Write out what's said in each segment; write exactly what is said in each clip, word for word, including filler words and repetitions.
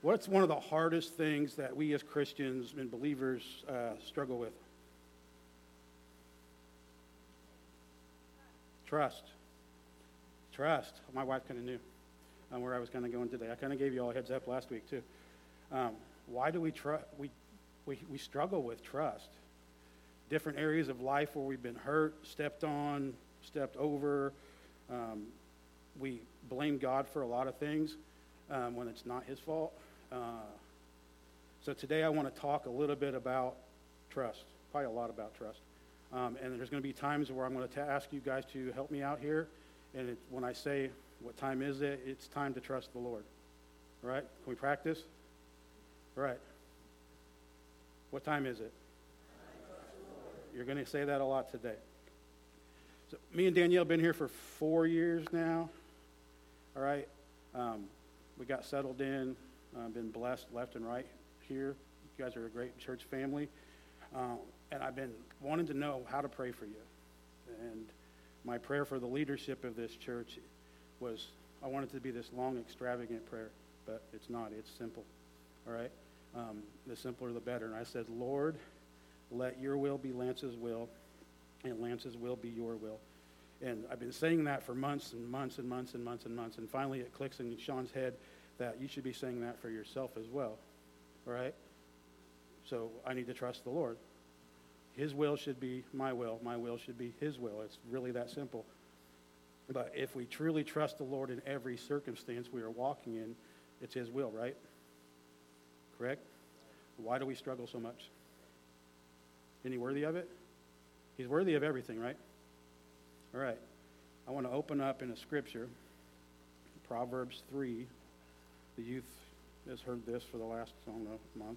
What's one of the hardest things that we as Christians and believers uh, struggle with? Trust. Trust. My wife kind of knew um, where I was kind of going today. I kind of gave you all a heads up last week too. Um, why do we trust? We, we we struggle with trust. Different areas of life where we've been hurt, stepped on, stepped over. Um, we blame God for a lot of things um, when it's not His fault. Uh, so today I want to talk a little bit about trust, probably a lot about trust. Um, and there's going to be times where I'm going to ask you guys to help me out here. And it, when I say, what time is it? It's time to trust the Lord. All right? Can we practice? All right. What time is it? You're going to say that a lot today. So me and Danielle have been here for four years now. All right? Um, we got settled in. Uh, been blessed left and right here. You guys are a great church family. Uh, and I've been wanting to know how to pray for you. And my prayer for the leadership of this church was, I want it to be this long, extravagant prayer, but it's not. It's simple. All right? Um, the simpler, the better. And I said, Lord, let your will be Lance's will, and Lance's will be your will. And I've been saying that for months and months and months and months and months. And finally it clicks in Sean's head that you should be saying that for yourself as well. All right? So I need to trust the Lord. His will should be my will. My will should be His will. It's really that simple. But if we truly trust the Lord in every circumstance we are walking in, it's His will, right? Correct? Why do we struggle so much? Isn't He worthy of it? He's worthy of everything, right? All right. I want to open up in a scripture, Proverbs three. The youth has heard this for the last, I don't know, month.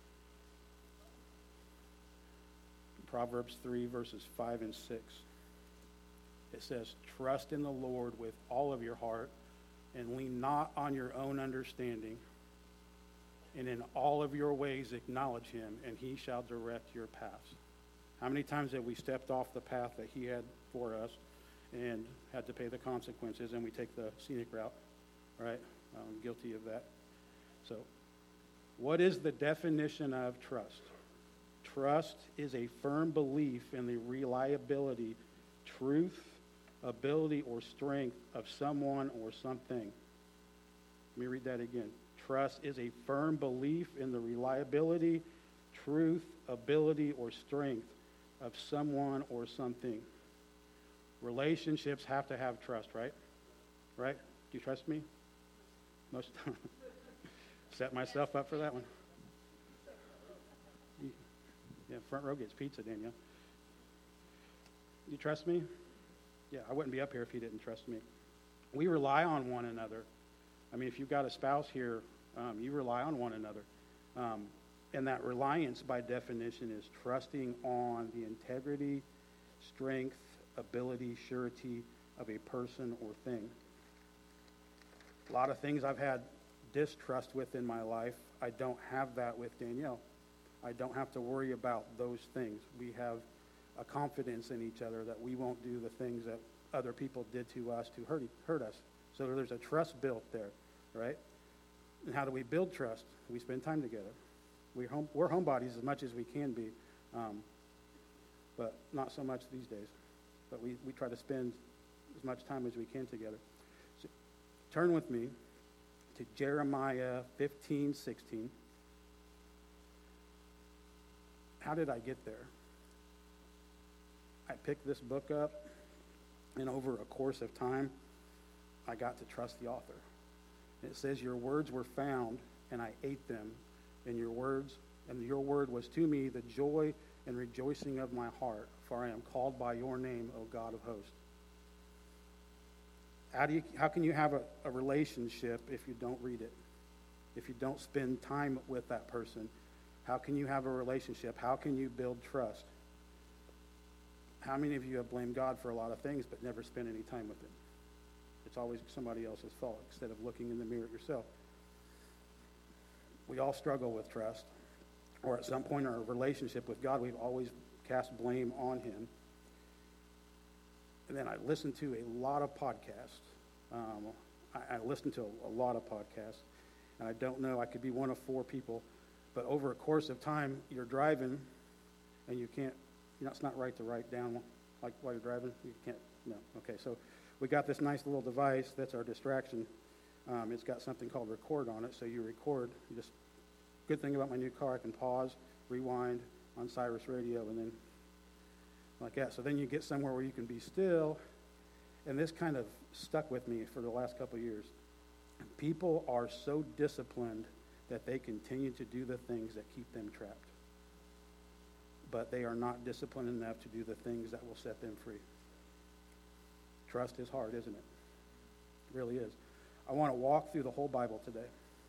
Proverbs three, verses five and six. It says, trust in the Lord with all of your heart and lean not on your own understanding. And in all of your ways acknowledge Him, and He shall direct your paths. How many times have we stepped off the path that He had for us and had to pay the consequences, and we take the scenic route, right? I'm guilty of that. So, what is the definition of trust? Trust is a firm belief in the reliability, truth, ability, or strength of someone or something. Let me read that again. Trust is a firm belief in the reliability, truth, ability, or strength of someone or something. Relationships have to have trust, right? Right? Do you trust me? Most set myself up for that one. Yeah, front row gets pizza, Danielle. You trust me? Yeah, I wouldn't be up here if you didn't trust me. We rely on one another. I mean, if you've got a spouse here, um, you rely on one another. Um, and that reliance, by definition, is trusting on the integrity, strength, ability, surety of a person or thing. A lot of things I've had distrust with in my life, I don't have that with Danielle. I don't have to worry about those things. We have a confidence in each other that we won't do the things that other people did to us to hurt, hurt us. So there's a trust built there, right? And how do we build trust? We spend time together. We're, home, we're homebodies as much as we can be, um, but not so much these days. But we, we try to spend as much time as we can together. So turn with me to Jeremiah fifteen sixteen. How did I get there? I picked this book up, and over a course of time, I got to trust the author. It says, your words were found, and I ate them, and your words, and your word was to me the joy and rejoicing of my heart, for I am called by your name, O God of hosts. How do you, how can you have a, a relationship if you don't read it? If you don't spend time with that person? How can you have a relationship? How can you build trust? How many of you have blamed God for a lot of things but never spent any time with Him? It's always somebody else's fault instead of looking in the mirror at yourself. We all struggle with trust. Or at some point in our relationship with God, we've always cast blame on Him. And then I listened to a lot of podcasts. Um, I, I listened to a, a lot of podcasts. And I don't know, I could be one of four people, but over a course of time, you're driving, and you can't, you know, it's not right to write down, like, while you're driving, you can't, no, okay, so we got this nice little device, that's our distraction. Um, it's got something called record on it, so you record, you just, good thing about my new car, I can pause, rewind on Cyrus Radio, and then like that. So then you get somewhere where you can be still, and this kind of stuck with me for the last couple of years. People are so disciplined that they continue to do the things that keep them trapped. But they are not disciplined enough to do the things that will set them free. Trust is hard, isn't it? It really is. I want to walk through the whole Bible today.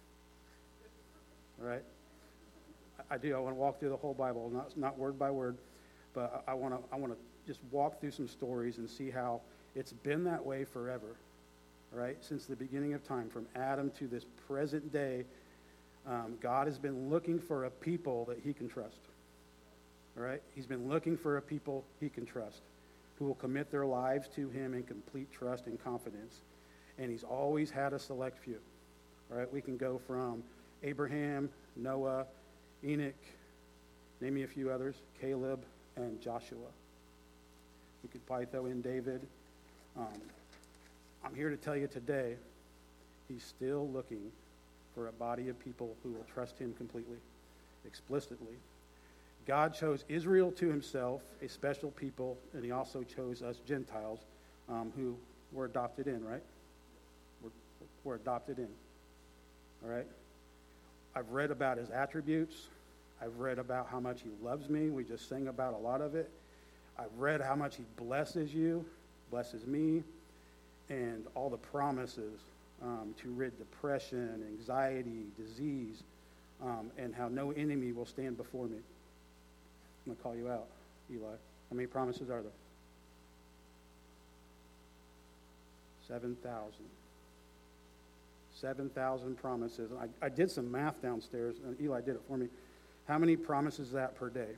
All right? I do. I want to walk through the whole Bible, not, not word by word, but I want to I want to just walk through some stories and see how it's been that way forever. Right? Since the beginning of time, from Adam to this present day, um, God has been looking for a people that he can trust. All right? He's been looking for a people he can trust, who will commit their lives to him in complete trust and confidence. And he's always had a select few. All right? We can go from Abraham, Noah, Enoch, name me a few others, Caleb, and Joshua. We could probably throw in David. Um, I'm here to tell you today, he's still looking for a body of people who will trust him completely, explicitly. God chose Israel to himself, a special people, and he also chose us Gentiles, um, who were adopted in, right? We're, we're adopted in, all right? I've read about his attributes. I've read about how much he loves me. We just sang about a lot of it. I've read how much he blesses you, blesses me, and all the promises um, to rid depression, anxiety, disease, um, and how no enemy will stand before me. I'm going to call you out, Eli. How many promises are there? seven thousand. seven thousand promises. I, I did some math downstairs, and Eli did it for me. How many promises is that per day?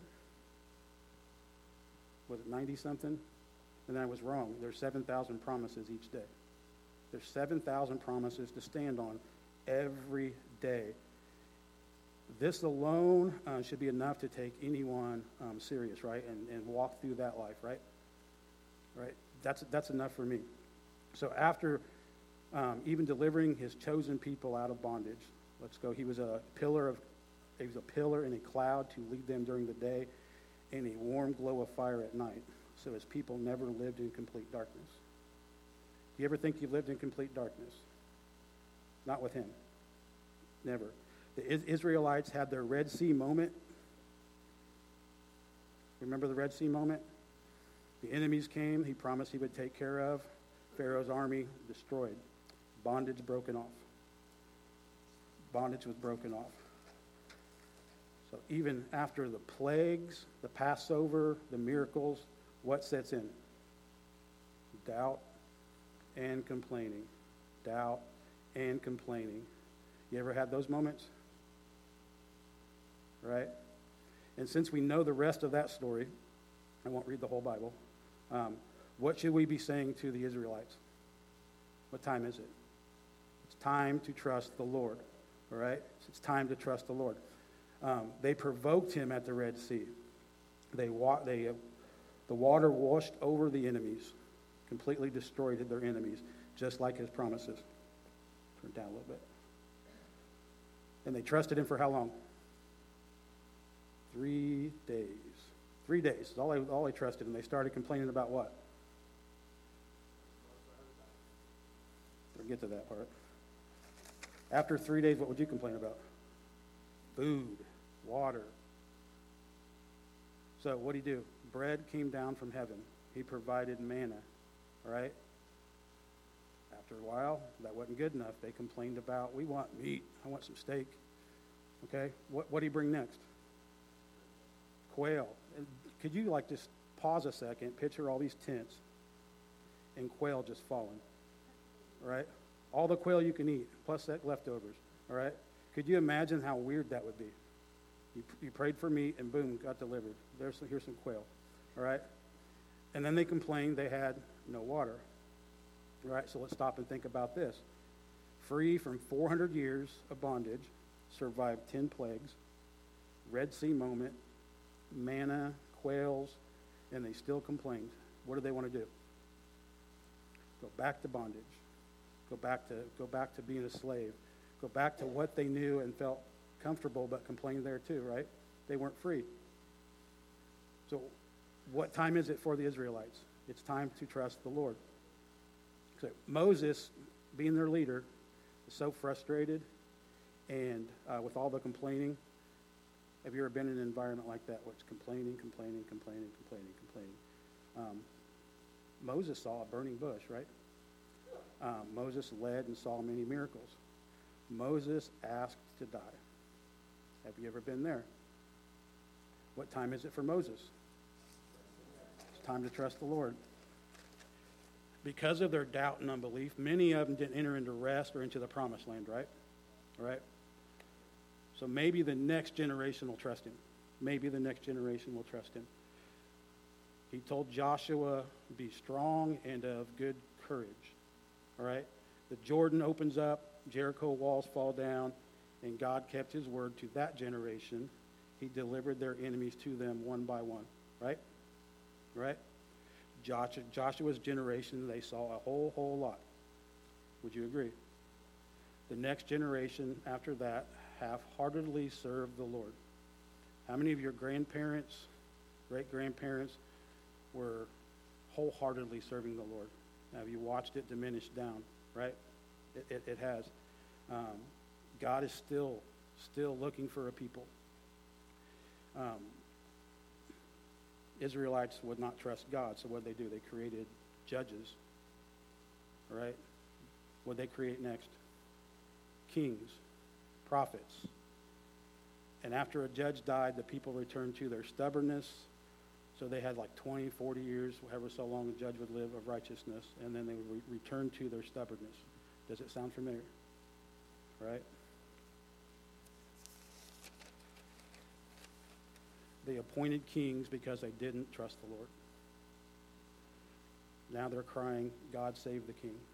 Was it ninety-something? And I was wrong. There's seven thousand promises each day. There's seven thousand promises to stand on every day. This alone uh, should be enough to take anyone um, serious, right? And, and walk through that life, right? Right? That's, that's enough for me. So after um, even delivering his chosen people out of bondage, let's go. He was a pillar of, he was a pillar in a cloud to lead them during the day, and a warm glow of fire at night. So his people never lived in complete darkness. Do you ever think you've lived in complete darkness? Not with him. Never. The Israelites had their Red Sea moment. Remember the Red Sea moment? The enemies came. He promised he would take care of. Pharaoh's army destroyed. Bondage broken off. Bondage was broken off. So even after the plagues, the Passover, the miracles, what sets in? Doubt and complaining. Doubt and complaining. You ever had those moments? Right? And since we know the rest of that story, I won't read the whole Bible. Um, what should we be saying to the Israelites? What time is it? It's time to trust the Lord. All right? It's time to trust the Lord. Um, they provoked him at the Red Sea. They, wa- they uh, the water washed over the enemies, completely destroyed their enemies, just like his promises. Turn it down a little bit. And they trusted him for how long? Three days. Three days is all they, all they trusted, and they started complaining about what? We'll get to that part. After three days, what would you complain about? Food, water. So what did he do? Bread came down from heaven. He provided manna, all right? After a while, that wasn't good enough. They complained about, we want meat. I want some steak. Okay? What what did he bring next? Quail. And could you like just pause a second, picture all these tents, and quail just falling, all right? All the quail you can eat, plus that leftovers, all right? Could you imagine how weird that would be? You, you prayed for meat, and boom, got delivered. There's some, here's some quail, all right? And then they complained they had no water, all right? So let's stop and think about this. free from four hundred years of bondage, survived ten plagues, Red Sea moment, manna, quails, and they still complained. What do they want to do? Go back to bondage. Go back to go back to being a slave. Go back to what they knew and felt comfortable, but complained there too, right? They weren't free. So what time is it for the Israelites? It's time to trust the Lord. So Moses, being their leader, is so frustrated and uh, with all the complaining. Have you ever been in an environment like that where it's complaining, complaining, complaining, complaining, complaining? Um, Moses saw a burning bush, right? Um, Moses led and saw many miracles. Moses asked to die. Have you ever been there? What time is it for Moses? It's time to trust the Lord. Because of their doubt and unbelief, many of them didn't enter into rest or into the promised land, right? Right? So maybe the next generation will trust him. Maybe the next generation will trust him. He told Joshua, be strong and of good courage. All right? The Jordan opens up, Jericho walls fall down, and God kept his word to that generation. He delivered their enemies to them one by one. Right? Right? Joshua, Joshua's generation, they saw a whole, whole lot. Would you agree? The next generation after that half-heartedly served the Lord. How many of your grandparents, great-grandparents, were wholeheartedly serving the Lord? Have you watched it diminish down, right? It, it, it has. Um, God is still, still looking for a people. Um, Israelites would not trust God, so what did they do? They created judges, all right? What did they create next? Kings, prophets. And after a judge died, the people returned to their stubbornness. So they had like twenty, forty years, however so long a judge would live, of righteousness, and then they would re- return to their stubbornness. Does it sound familiar? Right? They appointed kings because they didn't trust the Lord. Now they're crying, God save the king.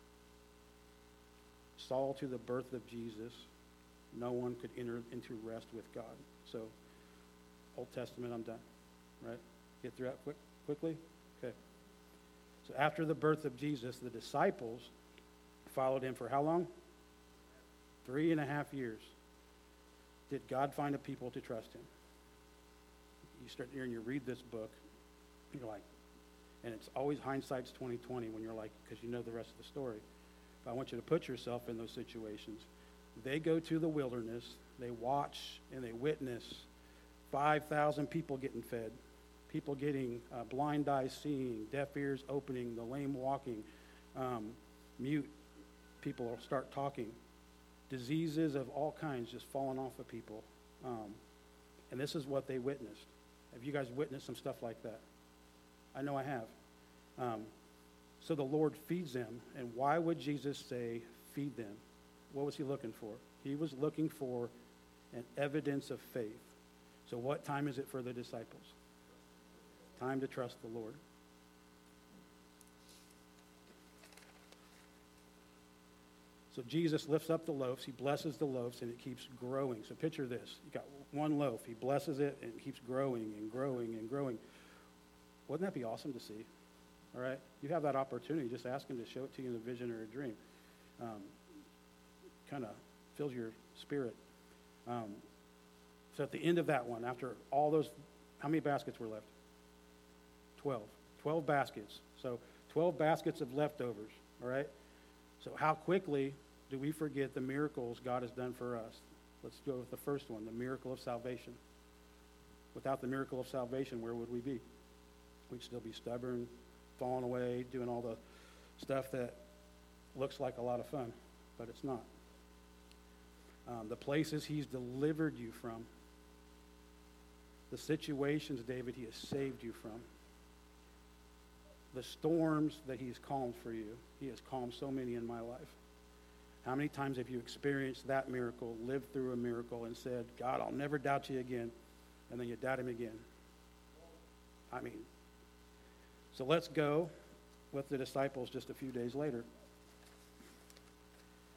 Saul to the birth of Jesus, no one could enter into rest with God. So, Old Testament, I'm done. Right? Get through that quick, quickly? Okay. So after the birth of Jesus, the disciples followed him for how long? Three and a half years. Did God find a people to trust him? You start here and you read this book, you're like, and it's always hindsight's twenty twenty when you're like, because you know the rest of the story. But I want you to put yourself in those situations. They go to the wilderness, they watch and they witness five thousand people getting fed, people getting uh, blind eyes seeing, deaf ears opening, the lame walking, um, mute people will start talking, diseases of all kinds just falling off of people. Um, and this is what they witnessed. Have you guys witnessed some stuff like that? I know I have. Um, so the Lord feeds them. And why would Jesus say, feed them? What was he looking for? He was looking for an evidence of faith. So what time is it for the disciples? Time to trust the Lord. So Jesus lifts up the loaves, he blesses the loaves, and it keeps growing. So picture this. You got one loaf, he blesses it, and it keeps growing and growing and growing. Wouldn't that be awesome to see? All right? You have that opportunity. Just ask him to show it to you in a vision or a dream. Um, kind of fills your spirit. Um, so at the end of that one, after all those, how many baskets were left? Twelve. Twelve baskets. So twelve baskets of leftovers, all right? So how quickly do we forget the miracles God has done for us? Let's go with the first one, the miracle of salvation. Without the miracle of salvation, where would we be? We'd still be stubborn, falling away, doing all the stuff that looks like a lot of fun, but it's not. Um, the places he's delivered you from, the situations, David, he has saved you from, the storms that he's calmed for you. He has calmed so many in my life. How many times have you experienced that miracle, lived through a miracle, and said, God, I'll never doubt you again, and then you doubt him again? I mean, so let's go with the disciples just a few days later.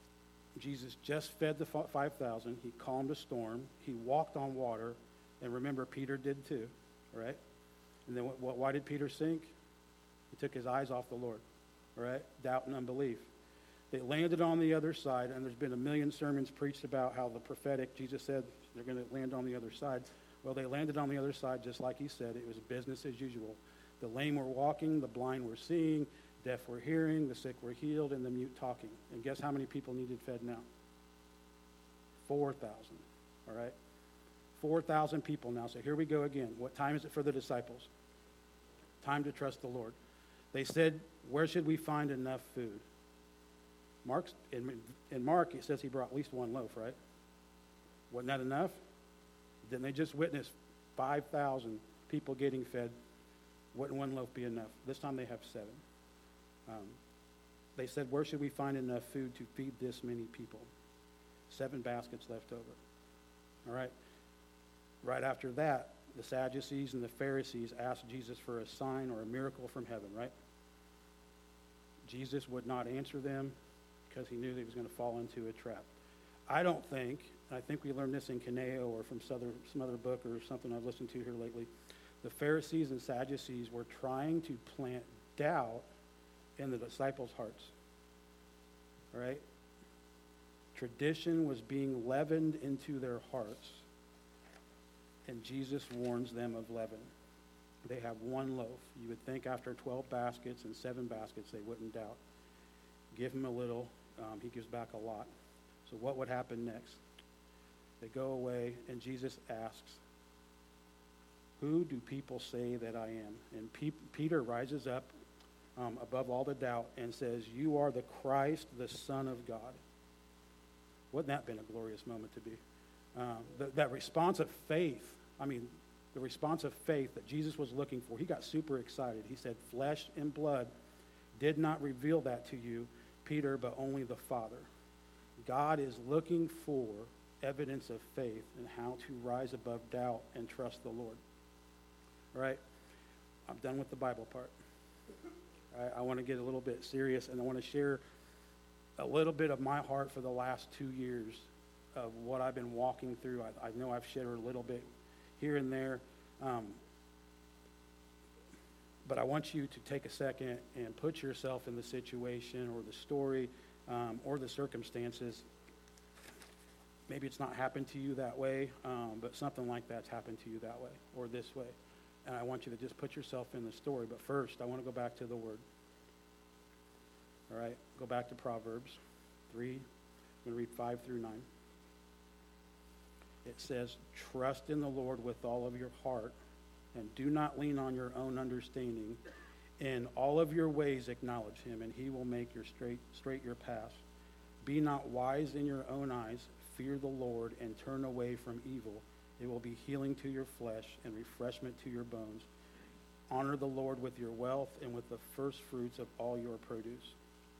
Jesus just fed the five thousand. He calmed a storm. He walked on water. And remember, Peter did too, right? And then what, what, why did Peter sink? He took his eyes off the Lord, right? Doubt and unbelief. They landed on the other side, and there's been a million sermons preached about how the prophetic, Jesus said they're going to land on the other side. Well, they landed on the other side just like he said. It was business as usual. The lame were walking, the blind were seeing, deaf were hearing, the sick were healed, and the mute talking. And guess how many people needed fed now? four thousand, all right? four thousand people now. So here we go again. What time is it for the disciples? Time to trust the Lord. They said, where should we find enough food? Mark's, in, in Mark, it says he brought at least one loaf, right? Wasn't that enough? Didn't they just witness five thousand people getting fed? Wouldn't one loaf be enough? This time they have seven. Um, they said, where should we find enough food to feed this many people? Seven baskets left over. All right. Right after that, the Sadducees and the Pharisees asked Jesus for a sign or a miracle from heaven, right? Jesus would not answer them because he knew he was going to fall into a trap. I don't think, and I think we learned this in Kaneo or from some other, some other book or something I've listened to here lately, the Pharisees and Sadducees were trying to plant doubt in the disciples' hearts, all right? Tradition was being leavened into their hearts, and Jesus warns them of leaven. They have one loaf. You would think after twelve baskets and seven baskets, they wouldn't doubt. Give him a little, um, he gives back a lot. So what would happen next? They go away, and Jesus asks, who do people say that I am? And Pe- Peter rises up um, above all the doubt and says, you are the Christ, the Son of God. Wouldn't that have been a glorious moment to be? Um, th- that response of faith, I mean, the response of faith that Jesus was looking for, he got super excited. He said, flesh and blood did not reveal that to you, Peter, but only the Father. God is looking for evidence of faith and how to rise above doubt and trust the Lord. All right? I'm done with the Bible part. All right, I want to get a little bit serious, and I want to share a little bit of my heart for the last two years of what I've been walking through. I, I know I've shared a little bit here and there, um, but I want you to take a second and put yourself in the situation or the story um, or the circumstances. Maybe it's not happened to you that way, um, but something like that's happened to you that way or this way. And I want you to just put yourself in the story. But first, I want to go back to the Word. All right, go back to Proverbs three. I'm going to read five through nine. It says, trust in the Lord with all of your heart, and do not lean on your own understanding. In all of your ways acknowledge him, and he will make your straight straight your path. Be not wise in your own eyes. Fear the Lord and turn away from evil. It will be healing to your flesh and refreshment to your bones. Honor the Lord with your wealth and with the first fruits of all your produce.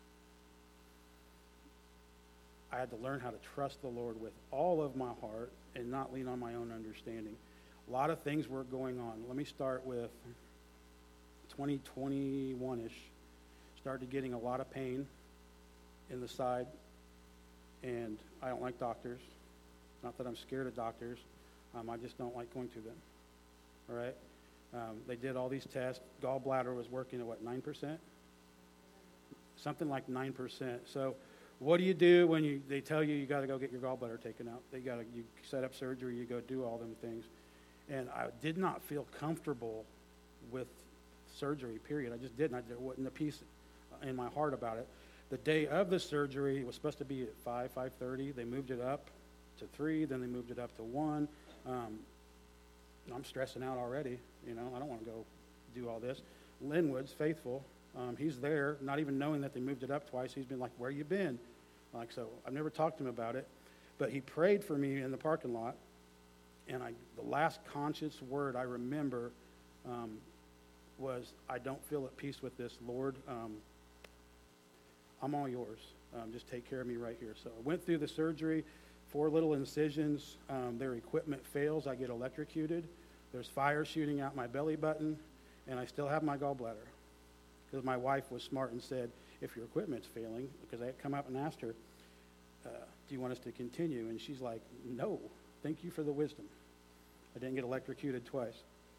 I had to learn how to trust the Lord with all of my heart and not lean on my own understanding. A lot of things were going on. Let me start with twenty twenty-one-ish. Started getting a lot of pain in the side, and I don't like doctors. Not that I'm scared of doctors. Um, I just don't like going to them. All right? Um, they did all these tests. Gallbladder was working at, what, nine percent? Something like nine percent. So what do you do when you they tell you you got to go get your gallbladder taken out? They got to you set up surgery, you go do all them things. And I did not feel comfortable with surgery, period. I just didn't. I, there wasn't a peace in my heart about it. The day of the surgery, it was supposed to be at five, five thirty. They moved it up to three, then they moved it up to one. Um, I'm stressing out already. You know, I don't want to go do all this. Linwood's faithful. Um, he's there, not even knowing that they moved it up twice. He's been like, where you been? Like, so I've never talked to him about it. But he prayed for me in the parking lot. And I, the last conscious word I remember um, was, I don't feel at peace with this, Lord. Um, I'm all yours. Um, just take care of me right here. So I went through the surgery, four little incisions. Um, their equipment fails. I get electrocuted. There's fire shooting out my belly button, and I still have my gallbladder. Because my wife was smart and said, if your equipment's failing, because I had come up and asked her, uh, do you want us to continue? And she's like, no, thank you for the wisdom. I didn't get electrocuted twice.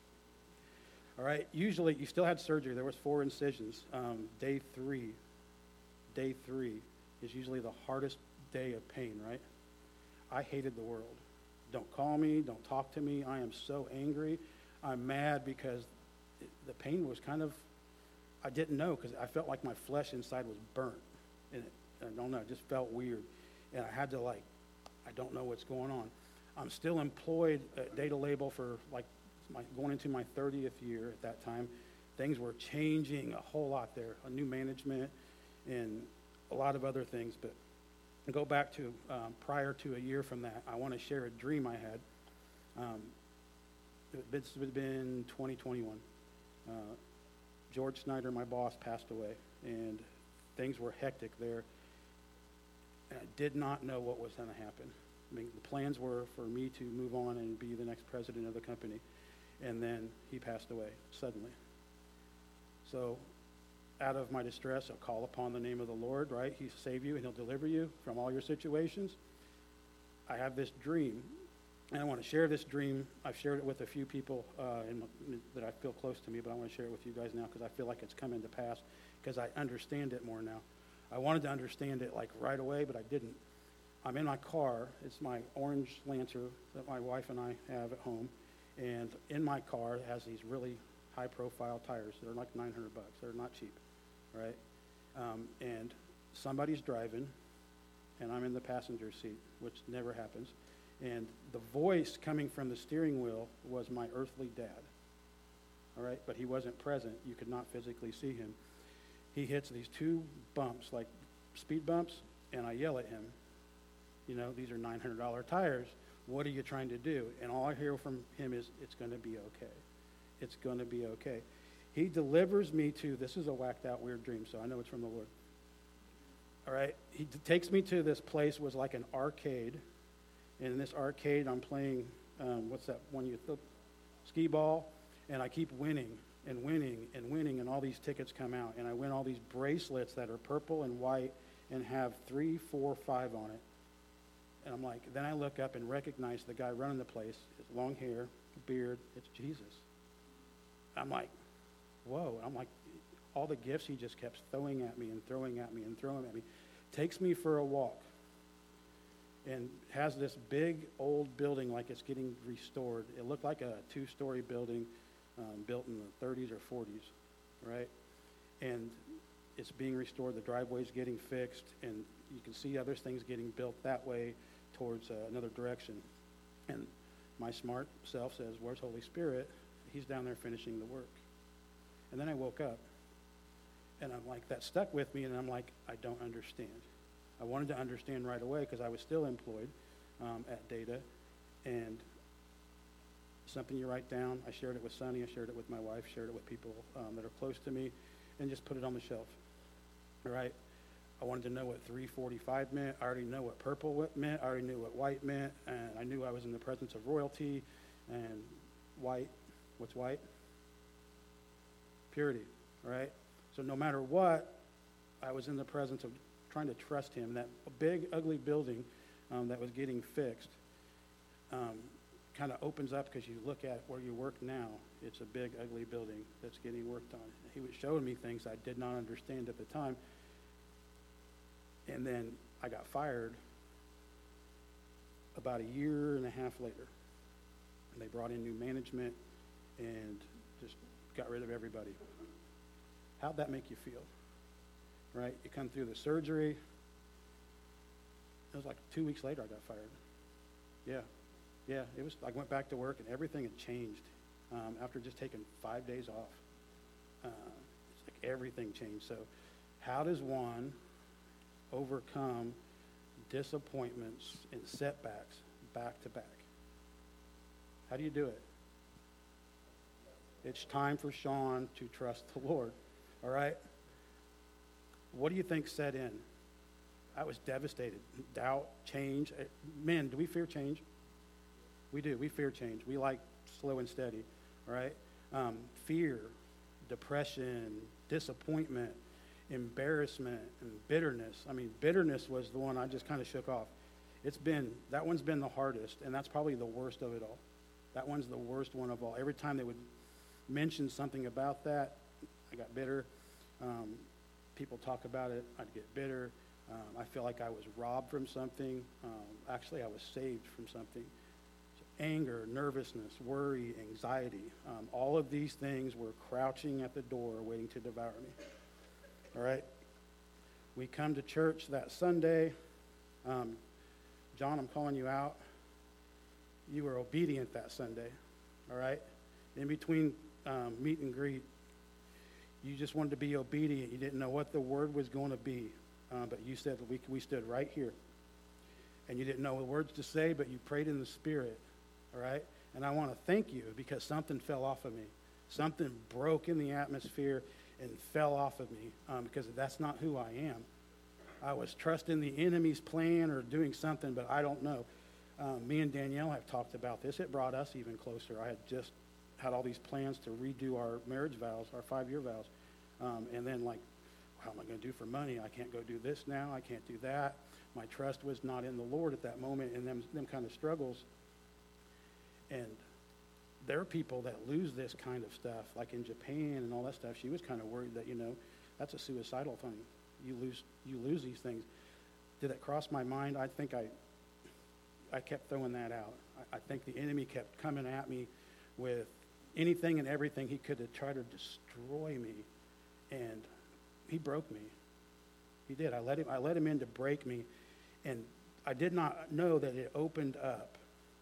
All right, usually you still had surgery. There was four incisions. Um, day three, day three is usually the hardest day of pain, right? I hated the world. Don't call me, don't talk to me. I am so angry. I'm mad because it, the pain was kind of, I didn't know because I felt like my flesh inside was burnt. And it, I don't know, it just felt weird. And I had to like, I don't know what's going on. I'm still employed at Data Label for like my, going into my thirtieth year at that time. Things were changing a whole lot there, a new management and a lot of other things. But go back to um, prior to a year from that, I want to share a dream I had. Um, this would have been twenty twenty-one. Uh, George Snyder, my boss, passed away, and things were hectic there. And I did not know what was going to happen. I mean, the plans were for me to move on and be the next president of the company, and then he passed away suddenly. So out of my distress, I'll call upon the name of the Lord, right? He'll save you and he'll deliver you from all your situations. I have this dream, and I want to share this dream. I've shared it with a few people uh, in, that I feel close to me, but I want to share it with you guys now because I feel like it's coming to pass because I understand it more now. I wanted to understand it like right away, but I didn't. I'm in my car. It's my orange Lancer that my wife and I have at home, and in my car it has these really high-profile tires. They're like nine hundred bucks. They're not cheap, right? Um, and somebody's driving, and I'm in the passenger seat, which never happens. And the voice coming from the steering wheel was my earthly dad, all right? But he wasn't present. You could not physically see him. He hits these two bumps, like speed bumps, and I yell at him. You know, these are nine hundred dollar tires. What are you trying to do? And all I hear from him is, it's going to be okay. It's going to be okay. He delivers me to, this is a whacked out weird dream, so I know it's from the Lord. All right? He t- takes me to this place, was like an arcade. And in this arcade, I'm playing, um, what's that one you th- skee ball, and I keep winning and winning and winning, and all these tickets come out, and I win all these bracelets that are purple and white and have three, four, five on it. And I'm like, then I look up and recognize the guy running the place, his long hair, beard, it's Jesus. I'm like, whoa. I'm like, all the gifts he just kept throwing at me and throwing at me and throwing at me. Takes me for a walk and has this big old building like it's getting restored. It looked like a two-story building um, built in the thirties or forties, right? And it's being restored. The driveway's getting fixed, and you can see other things getting built that way towards uh, another direction. And my smart self says, where's Holy Spirit? He's down there finishing the work. And then I woke up, and I'm like, that stuck with me, and I'm like, I don't understand. I wanted to understand right away because I was still employed um, at Data, and something you write down. I shared it with Sonny, I shared it with my wife, shared it with people um, that are close to me, and just put it on the shelf. All right? I wanted to know what three forty-five meant. I already know what purple meant. I already knew what white meant, and I knew I was in the presence of royalty. And white, what's white? Purity, right? So no matter what, I was in the presence of trying to trust him. That big, ugly building um, that was getting fixed um, kind of opens up because you look at where you work now. It's a big, ugly building that's getting worked on. He was showing me things I did not understand at the time. And then I got fired about a year and a half later. And they brought in new management and just got rid of everybody. How'd that make you feel? Right? You come through the surgery. It was like two weeks later I got fired. Yeah. Yeah. It was. I went back to work and everything had changed um, after just taking five days off. Uh, it's like everything changed. So how does one overcome disappointments and setbacks back to back? How do you do it? It's time for Sean to trust the Lord. All right? What do you think set in? I was devastated. Doubt, change. Men, do we fear change? We do. We fear change. We like slow and steady. All right? Um, fear, depression, disappointment. embarrassment and bitterness. I mean, bitterness was the one I just kind of shook off. It's been, that one's been the hardest, and that's probably the worst of it all. That one's the worst one of all. Every time they would mention something about that, I got bitter. Um, people talk about it, I'd get bitter. Um, I feel like I was robbed from something. Um, actually, I was saved from something. So anger, nervousness, worry, anxiety. Um, all of these things were crouching at the door waiting to devour me. All right? We come to church that Sunday. Um, John, I'm calling you out. You were obedient that Sunday. All right? In between um, meet and greet, you just wanted to be obedient. You didn't know what the word was going to be. Uh, but you said we, we stood right here. And you didn't know the words to say, but you prayed in the Spirit. All right? And I want to thank you because something fell off of me. Something broke in the atmosphere and fell off of me um, because that's not who I am. I was trusting the enemy's plan or doing something, but I don't know. Um, me and Danielle have talked about this. It brought us even closer. I had just had all these plans to redo our marriage vows, our five-year vows. Um, and then, like, how am I going to do for money? I can't go do this now. I can't do that. My trust was not in the Lord at that moment and them, them kind of struggles. And there are people that lose this kind of stuff, like in Japan and all that stuff. She was kind of worried that, you know, that's a suicidal thing. You lose you lose these things. Did it cross my mind? I think I I kept throwing that out. I, I think the enemy kept coming at me with anything and everything he could to try to destroy me. And he broke me. He did. I let him I let him in to break me. And I did not know that it opened up.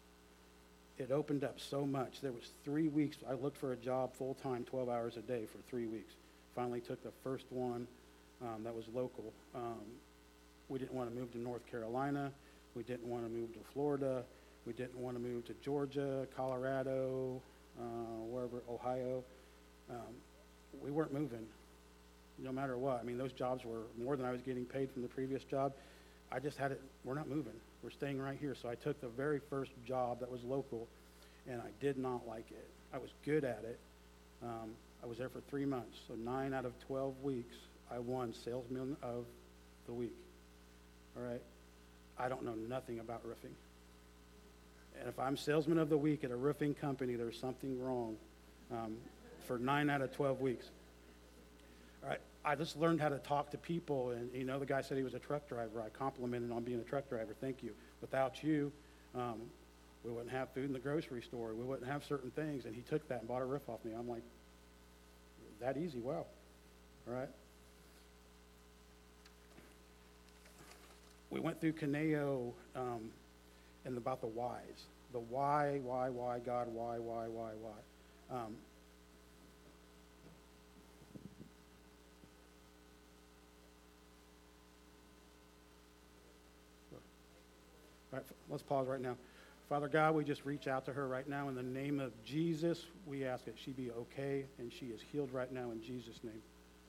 It opened up so much. There was three weeks. I looked for a job full-time, twelve hours a day for three weeks. Finally took the first one um, that was local. Um, we didn't want to move to North Carolina. We didn't want to move to Florida. We didn't want to move to Georgia, Colorado, uh, wherever, Ohio. Um, we weren't moving, no matter what. I mean, those jobs were more than I was getting paid from the previous job. I just had it, we're not moving. We're staying right here. So I took the very first job that was local, and I did not like it. I was good at it. Um, I was there for three months. So nine out of twelve weeks, I won Salesman of the Week. All right? I don't know nothing about roofing. And if I'm Salesman of the Week at a roofing company, there's something wrong um, for nine out of twelve weeks. All right? I just learned how to talk to people, and, you know, the guy said he was a truck driver. I complimented on being a truck driver. Thank you. Without you, um, we wouldn't have food in the grocery store. We wouldn't have certain things, and he took that and bought a roof off me. I'm like, that easy? Wow. All right? We went through Caneo um, and about the whys. The why, why, why, God, why, why, why, why. Um, All right, let's pause right now. Father God, we just reach out to her right now in the name of Jesus. We ask that she be okay, and she is healed right now in Jesus' name.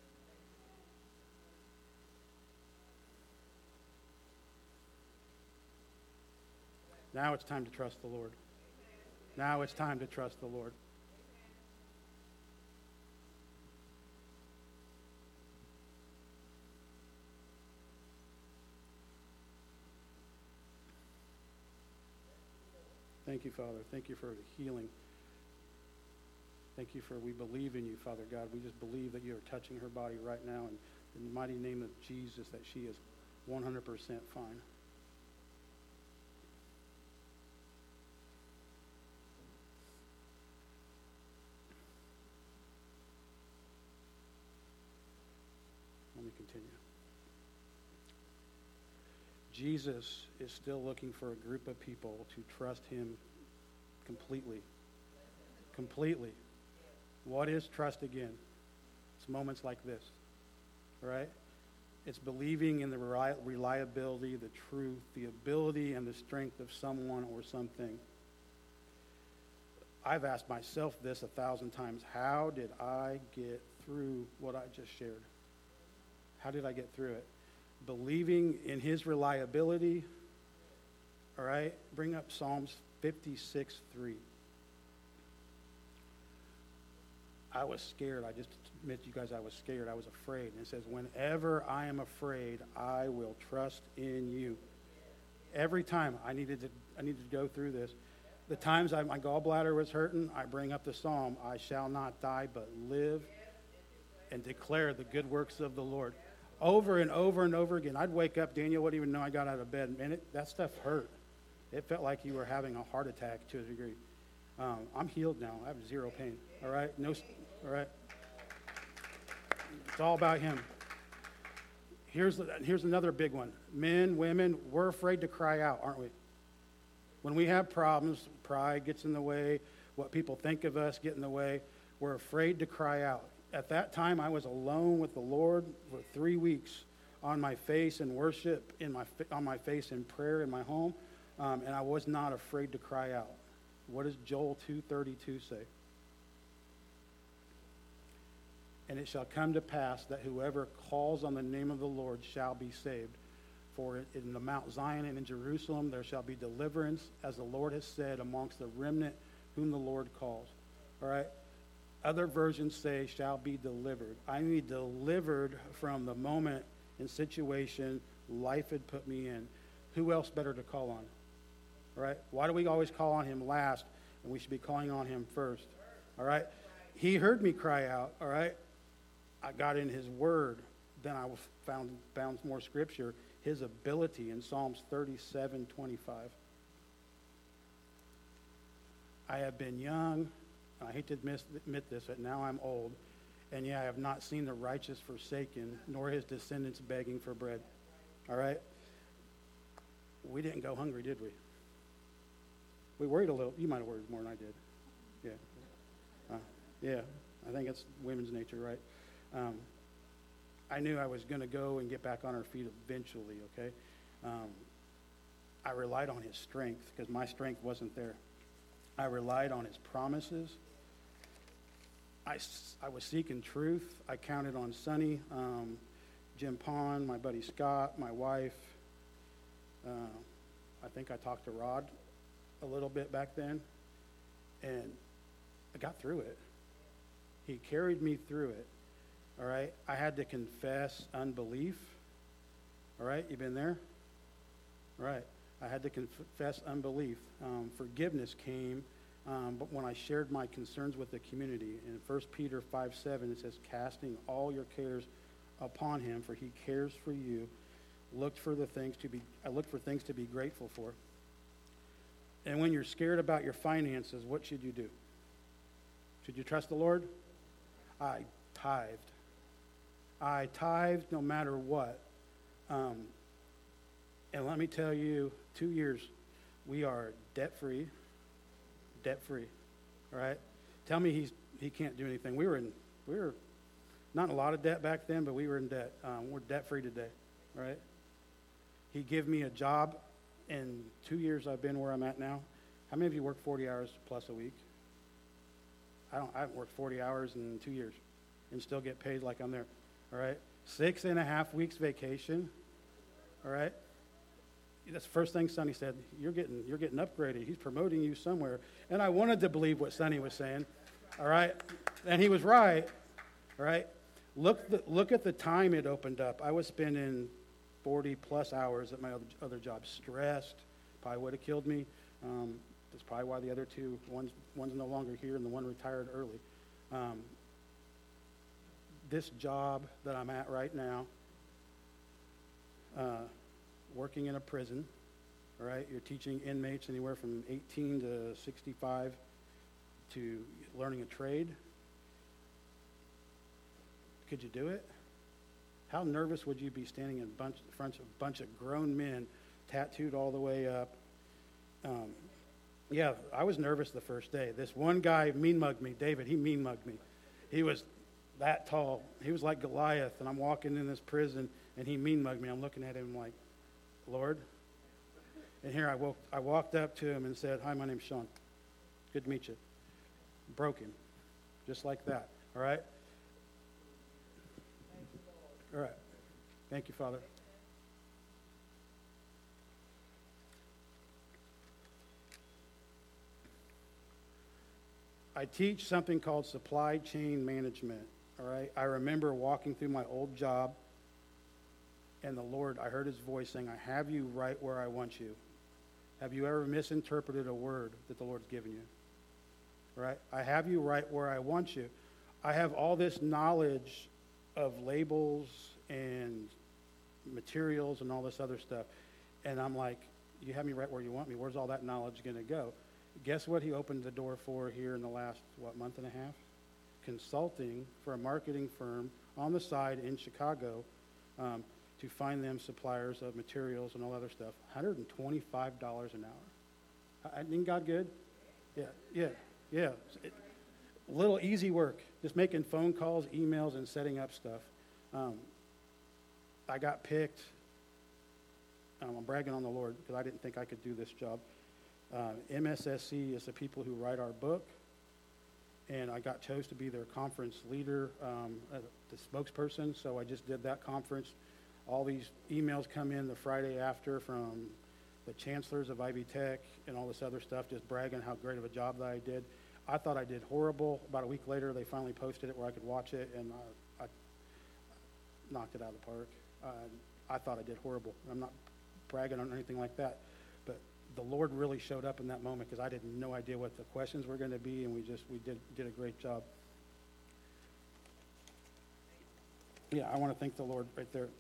Now it's time to trust the Lord. Now it's time to trust the Lord. Thank you, Father. Thank you for the healing. Thank you for we believe in you, Father God. We just believe that you are touching her body right now. And in the mighty name of Jesus, that she is one hundred percent fine. Let me continue. Jesus is still looking for a group of people to trust him completely. Completely. What is trust again? It's moments like this, right? It's believing in the reliability, the truth, the ability and the strength of someone or something. I've asked myself this a thousand times. How did I get through what I just shared? How did I get through it? Believing in his reliability. All right? Bring up Psalms fifty-six three. I was scared. I just admit to you guys I was scared. I was afraid. And it says, whenever I am afraid, I will trust in you. Every time I needed to, I needed to go through this. The times I, my gallbladder was hurting, I bring up the psalm, I shall not die but live and declare the good works of the Lord. Over and over and over again. I'd wake up, Daniel wouldn't even know I got out of bed. Man, it, that stuff hurt. It felt like you were having a heart attack to a degree. Um, I'm healed now. I have zero pain. All right? No, all right? It's all about him. Here's, the, here's another big one. Men, women, we're afraid to cry out, aren't we? When we have problems, pride gets in the way, what people think of us get in the way, we're afraid to cry out. At that time, I was alone with the Lord for three weeks on my face in worship, in my on my face in prayer in my home, um, and I was not afraid to cry out. What does Joel two thirty-two say? And it shall come to pass that whoever calls on the name of the Lord shall be saved. For in the Mount Zion and in Jerusalem there shall be deliverance, as the Lord has said, amongst the remnant whom the Lord calls. All right? Other versions say shall be delivered. I need delivered from the moment and situation life had put me in. Who else better to call on? All right? Why do we always call on him last and we should be calling on him first? All right? He heard me cry out. All right? I got in his word. Then I found, found more scripture. His ability in Psalms thirty-seven twenty-five. I have been young, and I hate to admit, admit this, but now I'm old, and yet I have not seen the righteous forsaken, nor his descendants begging for bread. All right? We didn't go hungry, did we? We worried a little. You might have worried more than I did. Yeah. Uh, yeah, I think it's women's nature, right? Um, I knew I was going to go and get back on our feet eventually, okay? Um, I relied on his strength because my strength wasn't there. I relied on his promises. I, I was seeking truth. I counted on Sonny, um, Jim Pond, my buddy Scott, my wife. Uh, I think I talked to Rod a little bit back then, and I got through it. He carried me through it. All right, I had to confess unbelief. All right, you been there? All right, I had to confess unbelief. Um, forgiveness came, um, but when I shared my concerns with the community. In First Peter five seven, it says, casting all your cares upon him, for he cares for you. Looked for the things to be, I looked for things to be grateful for. And when you're scared about your finances, what should you do? Should you trust the Lord? I tithed. I tithed no matter what. Um, and let me tell you, two years, we are debt-free. Debt-free. All right? Tell me he's he can't do anything. We were in, we were not in a lot of debt back then, but we were in debt. Um, we're debt-free today. All right? He gave me a job in two years I've been where I'm at now. How many of you work forty hours plus a week? I don't. I haven't worked forty hours in two years and still get paid like I'm there. All right? Six and a half weeks vacation. All right? That's the first thing Sonny said. You're getting you're getting upgraded. He's promoting you somewhere. And I wanted to believe what Sonny was saying. All right? And he was right. All right? Look the, look at the time it opened up. I was spending forty plus hours at my other, other job, stressed. Probably would have killed me. Um, that's probably why the other two, one's, one's no longer here and the one retired early. Um, this job that I'm at right now, uh, working in a prison, all right? You're teaching inmates anywhere from eighteen to sixty-five to learning a trade. Could you do it? How nervous would you be standing in bunch, front of a bunch of grown men, tattooed all the way up? Um, yeah, I was nervous the first day. This one guy mean-mugged me, David, he mean-mugged me. He was that tall. He was like Goliath, and I'm walking in this prison, and he mean-mugged me. I'm looking at him like, Lord? And here I, woke, I walked up to him and said, hi, my name's Sean. Good to meet you. Broke him, just like that, all right? All right. Thank you, Father. I I teach something called supply chain management, all right? I remember walking through my old job, and the Lord, I heard his voice saying, I have you right where I want you. Have you ever misinterpreted a word that the Lord's given you? Right? I have you right where I want you. I have all this knowledge of labels and materials and all this other stuff. And I'm like, you have me right where you want me. Where's all that knowledge going to go? Guess what he opened the door for here in the last, what, month and a half? Consulting for a marketing firm on the side in Chicago um, to find them suppliers of materials and all other stuff. one hundred twenty-five dollars an hour. I, isn't God good? Yeah, yeah, yeah. It, little easy work, just making phone calls, emails, and setting up stuff. Um, I got picked. Um, I'm bragging on the Lord because I didn't think I could do this job. Uh, M S S C is the people who write our book, and I got chose to be their conference leader, um, uh, the spokesperson, so I just did that conference. All these emails come in the Friday after from the chancellors of Ivy Tech and all this other stuff, just bragging how great of a job that I did. I thought I did horrible. About a week later, they finally posted it where I could watch it, and I, I knocked it out of the park. Uh, I thought I did horrible. I'm not bragging on anything like that, but the Lord really showed up in that moment because I had no idea what the questions were going to be, and we just we did did a great job. Yeah, I want to thank the Lord right there.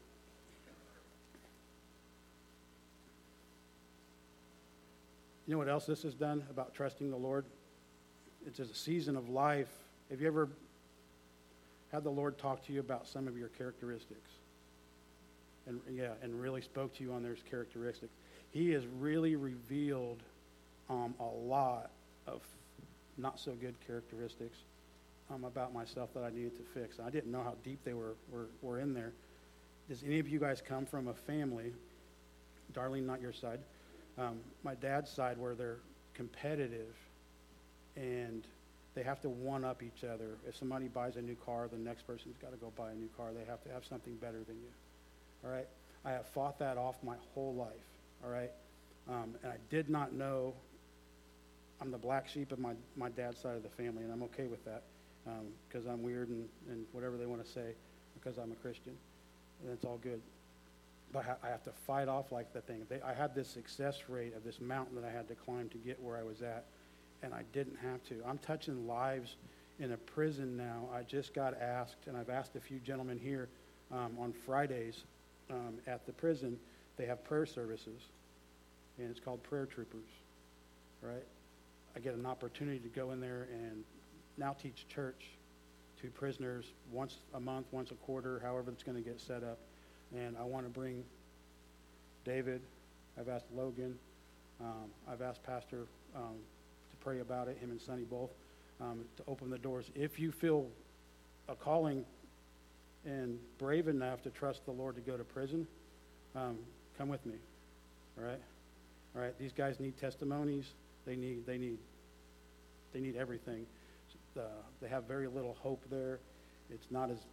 You know what else this has done about trusting the Lord? It's a season of life. Have you ever had the Lord talk to you about some of your characteristics? And yeah, and really spoke to you on those characteristics. He has really revealed um, a lot of not so good characteristics um, about myself that I needed to fix. I didn't know how deep they were, were, were in there. Does any of you guys come from a family, Darlene, not your side, um, my dad's side, where they're competitive and they have to one-up each other? If somebody buys a new car, the next person's got to go buy a new car. They have to have something better than you. All right? I have fought that off my whole life. All right? Um, and I did not know I'm the black sheep of my, my dad's side of the family, and I'm okay with that because um, I'm weird and, and whatever they want to say because I'm a Christian. And it's all good. But I have to fight off like that thing. They, I had this success rate of this mountain that I had to climb to get where I was at, and I didn't have to. I'm touching lives in a prison now. I just got asked, and I've asked a few gentlemen here um, on Fridays um, at the prison. They have prayer services, and it's called Prayer Troopers, right? I get an opportunity to go in there and now teach church to prisoners once a month, once a quarter, however it's going to get set up. And I want to bring David. I've asked Logan. Um, I've asked Pastor um, to pray about it, him and Sonny both, um, to open the doors. If you feel a calling and brave enough to trust the Lord to go to prison, um, come with me. All right? All right? These guys need testimonies. They need, they need, they need everything. Uh, they have very little hope there. It's not as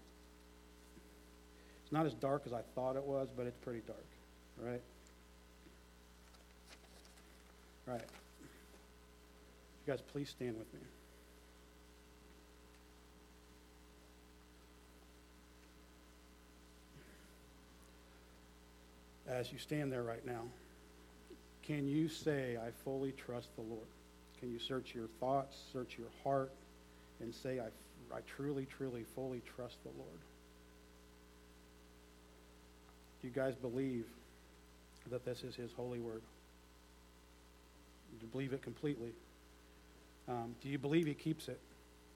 It's not as dark as I thought it was, but it's pretty dark, right? Right. You guys, please stand with me. As you stand there right now, can you say, I fully trust the Lord? Can you search your thoughts, search your heart, and say, I, I truly, truly, fully trust the Lord? Do you guys believe that this is his holy word? Do you believe it completely? Um, do you believe he keeps it?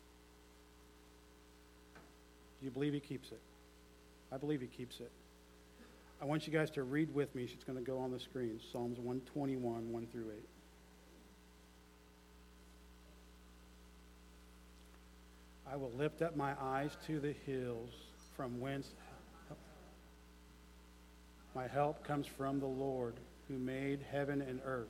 Do you believe he keeps it? I believe he keeps it. I want you guys to read with me. It's going to go on the screen. Psalms one twenty-one, one through eight. I will lift up my eyes to the hills, from whence my help comes from the Lord, who made heaven and earth.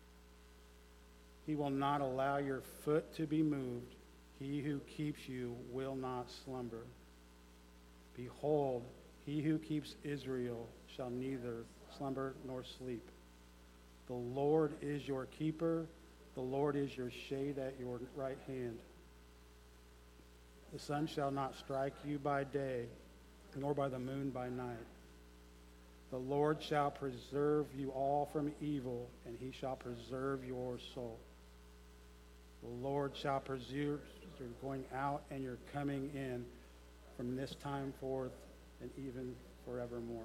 He will not allow your foot to be moved. He who keeps you will not slumber. Behold, he who keeps Israel shall neither slumber nor sleep. The Lord is your keeper. The Lord is your shade at your right hand. The sun shall not strike you by day, nor by the moon by night. The Lord shall preserve you all from evil, and he shall preserve your soul. The Lord shall preserve your going out and your coming in from this time forth and even forevermore.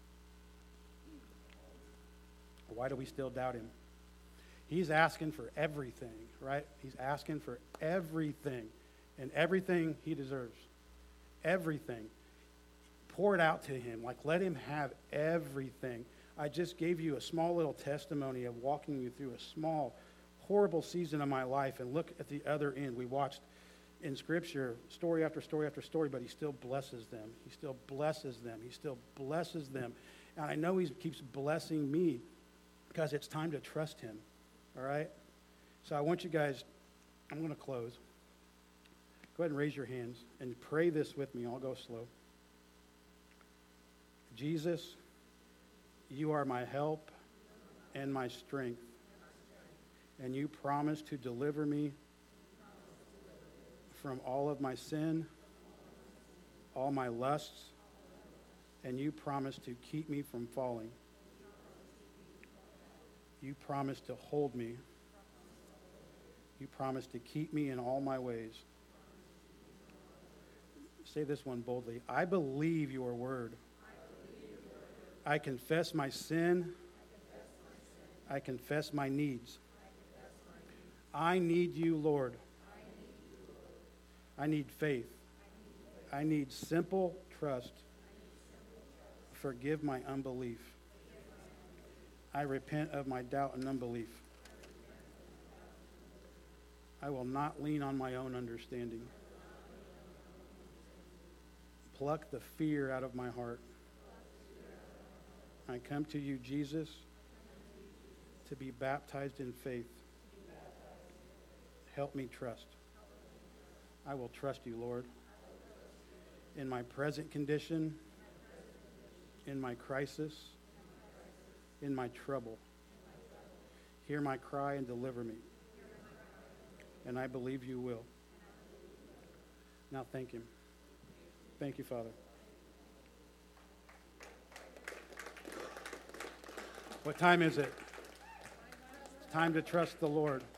Why do we still doubt him? He's asking for everything, right? He's asking for everything, and everything he deserves. Everything. Pour it out to him. Like, let him have everything. I just gave you a small little testimony of walking you through a small, horrible season of my life, and look at the other end. We watched in Scripture story after story after story, but he still blesses them. He still blesses them. He still blesses them. And I know he keeps blessing me because it's time to trust him. All right? So I want you guys, I'm going to close. Go ahead and raise your hands and pray this with me. I'll go slow. Jesus, you are my help and my strength, and you promise to deliver me from all of my sin, all my lusts, and you promise to keep me from falling. You promise to hold me. You promise to keep me in all my ways. Say this one boldly. I believe your word. I confess my sin. I confess my needs. I need you, Lord. I need faith. I need simple trust. Forgive my unbelief. I repent of my doubt and unbelief. I will not lean on my own understanding. Pluck the fear out of my heart. I come to you, Jesus, to be baptized in faith. Help me trust. I will trust you, Lord, in my present condition, in my crisis, in my trouble. Hear my cry and deliver me. And I believe you will. Now thank him. Thank you, Father. What time is it? It's time to trust the Lord.